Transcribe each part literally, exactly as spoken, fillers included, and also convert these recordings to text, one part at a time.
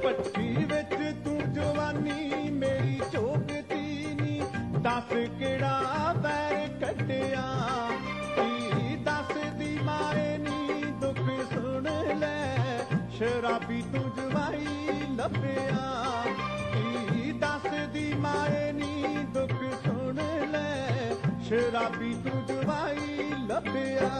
ਭੱਠੀ ਵਿੱਚ ਤੂੰ ਜਵਾਨੀ ਮੇਰੀ ਝੋਕਦੀ ਨੀ, ਦੱਸ ਕਿਹੜਾ ਵੈਰ ਕੱਢਿਆ। ਕੀ ਦੱਸਦੀ ਮਾਏ ਨੀ ਦੁੱਖ ਸੁਣ ਲੈ, ਸ਼ਰਾਬੀ ਤੂੰ ਜਵਾਈ ਲੱਭਿਆ। ਕੀ ਦੱਸਦੀ ਮਾਏ ਨੀ ਦੁੱਖ ਸੁਣ ਲੈ, ਸ਼ਰਾਬੀ ਤੂੰ ਜਵਾਈ ਲੱਭਿਆ।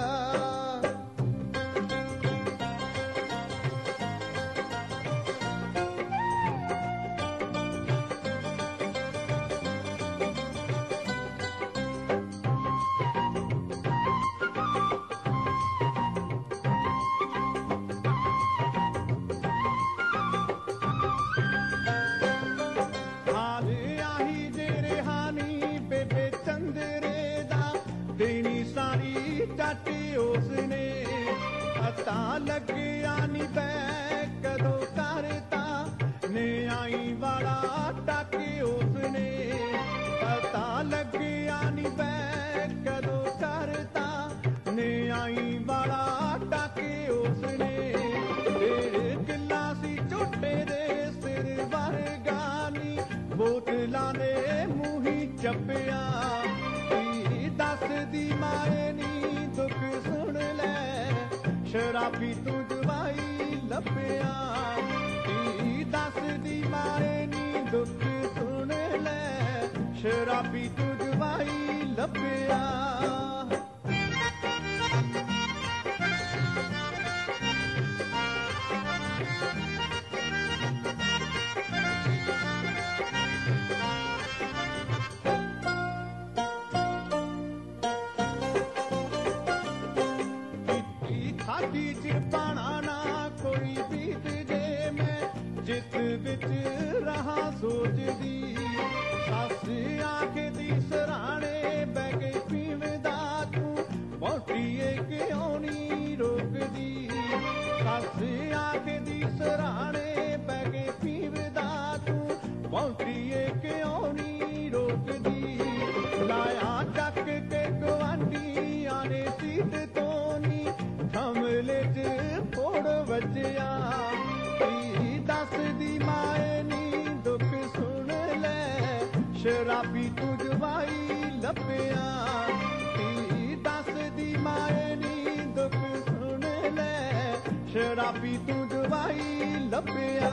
ਟੱਟ ਉਸਨੇ ਪਤਾ ਲੱਗਿਆ ਨੀ ਬੈ ਕਦੋਂ ਕਰਤਾ, ਨਿਆਈ ਵਾਲਾ ਟੱਕ ਉਸਨੇ ਪਤਾ ਲੱਗਿਆ ਨੀ ਬੈ ਕਦੋਂ ਕਰਤਾ, ਨਿਆਈ ਵਾਲਾ ਟੱਕ ਉਸਨੇ। ਤੇਰੇ ਕਿੱਲਾ ਸੀ ਝੋਟੇ ਦੇ ਸਿਰ ਵਰਗਾ ਨੀ, ਬੋਤਲਾਂ ਨੇ ਮੂੰਹੀ ਚੱਪਿਆ। ਕੀ ਦੱਸਦੀ ਮਾਏ ਨੀ ਦੁੱਖ ਸੁਣ ਲੈ, ਸ਼ਰਾਬੀ ਤੂੰ ਜਵਾਈ ਲੱਭਿਆ। ਕੀ ਦੱਸਦੀ ਮਾਏ ਨੀ ਦੁੱਖ ਸੁਣ ਲੈ, ਸ਼ਰਾਬੀ ਤੂੰ ਜਵਾਈ ਲੱਭਿਆ। ਖਾਦੀ ਚ ਪਾਣਾ ਨਾ ਕੋਈ ਬੀਤ ਜੇ, ਮੈਂ ਜਿੱਤ ਵਿੱਚ ਰਹਾ ਸੋਚਦੀ। ਸੱਸ ਆਖਦੀ ਸਰਾਣੇ ਬਹਿ ਕੇ ਪੀਵਦਾ ਤੂੰ, ਵਹੁਟੀਏ ਕਿਉਂ ਨੀ ਰੋਕਦੀ। ਸੱਸ ਆਖਦੀ ਸਰਾਣੇ ਬਹਿ ਕੇ ਪੀਵਦਾ ਤੂੰ, ਵਹੁਟੀਏ ਕਿਉਂ ਨੀ ਰੋਕਦੀ। ਲਾਇਆ ਚੱਕ ਕੇ ਗੁਆਂਢੀਆਂ ਨੇ ਸੀਟ ਤੋਂ ਨੀ, ਹਮਲੇ ਚ ਫੋੜ ਵੱਜਿਆ। ਕੀ ਦੱਸਦੀ ਮਾਏ ਨੀ ਦੁੱਖ ਸੁਣ ਲੈ, ਸ਼ਰਾਬੀ ਤੂੰ ਜਵਾਈ ਲੱਭਿਆ। ਕੀ ਦੱਸਦੀ ਮਾਏ ਨੀ ਦੁੱਖ ਸੁਣ ਲੈ, ਸ਼ਰਾਬੀ ਤੂੰ ਜਵਾਈ ਲੱਭਿਆ।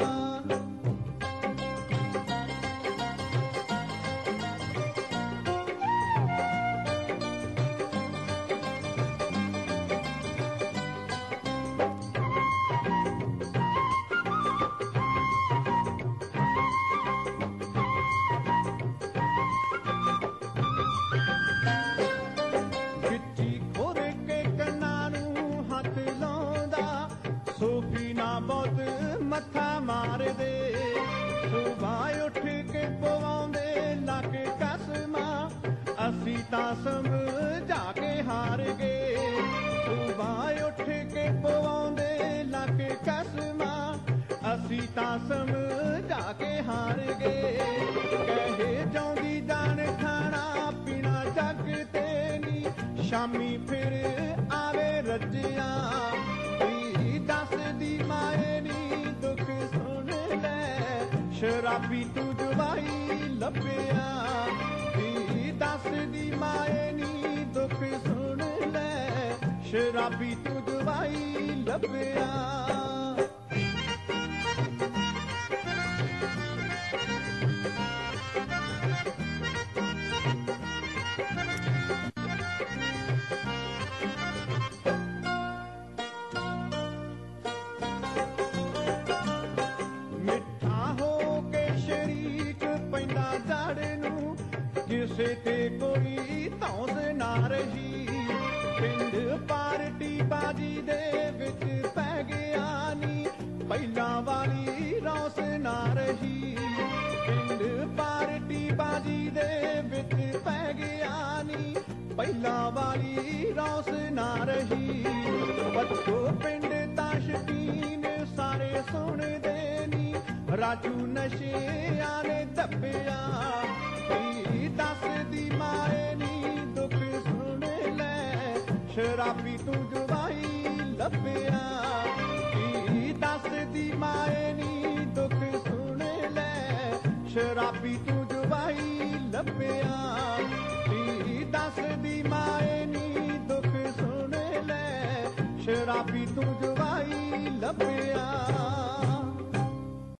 ਮੱਥਾ ਮਾਰਦੇ ਸੁਬਾਹ ਉੱਠ ਕੇ ਪਵਾਉਂਦੇ ਲੱਕ ਕਸਮਾਂ, ਅਸੀਂ ਤਾਂ ਸਮਝਾ ਕੇ ਹਾਰ ਗਏ। ਸੁਬਾਹ ਉੱਠ ਕੇ ਪਵਾਉਂਦੇ ਲੱਕ ਕਸਮਾਂ, ਅਸੀਂ ਤਾਂ ਸਮਝਾ ਕੇ ਹਾਰ ਗਏ। ਕਹੇ ਜਾਉਂਦੀ ਜਾਣ ਖਾਣਾ ਪੀਣਾ ਜੱਗ ਤੇ ਨੀ, ਸ਼ਾਮੀ ਫਿਰ ਆਵੇ ਰੱਜਿਆ। ਕੀ ਦੱਸਦੀ ਮਾਏ ਨੀ ਦੁੱਖ ਸੁਣ ਲੈ, ਸ਼ਰਾਬੀ ਤੂੰ ਜਵਾਈ ਲੱਭਿਆ। ਕੀ ਦੱਸਦੀ ਮਾਏ ਨੀ ਦੁੱਖ ਸੁਣ ਲੈ, ਸ਼ਰਾਬੀ ਤੂੰ ਜਵਾਈ ਲੱਭਿਆ। ਕਿਸੇ ਤੇ ਕੋਈ ਧੌਂਸ ਨਾ ਰਹੀ, ਪਿੰਡ ਪਾਰਟੀ ਬਾਜੀ ਦੇ ਵਿੱਚ ਪੈ ਗਿਆ ਨੀ, ਪਹਿਲਾਂ ਵਾਲੀ ਰੌਸ ਨਾ ਰਹੀ। ਪਿੰਡ ਪਾਰਟੀ ਬਾਜੀ ਦੇ ਵਿੱਚ ਪੈ ਗਿਆ ਨੀ, ਪਹਿਲਾਂ ਵਾਲੀ ਰੌਸ ਨਾ ਰਹੀ। ਬੱਚੋ ਪਿੰਡ ਤਾਂ ਸ਼ਕੀਨ ਸਾਰੇ ਸੁਣਦੇ ਨੀ, ਰਾਜੂ ਨਸ਼ਿਆਂ ਨੇ ਦੱਬਿਆ। ਕੀ ਦੱਸਦੀ ਮਾਏ ਨੀ ਦੁੱਖ ਸੁਣ ਲੈ, ਸ਼ਰਾਬੀ ਤੂੰ ਜਵਾਈ ਲੱਭਿਆ। ਕੀ ਦੱਸਦੀ ਮਾਏ ਨੀ ਸ਼ਰਾਬੀ ਤੂੰ ਜਵਾਈ ਲੱਭਿਆ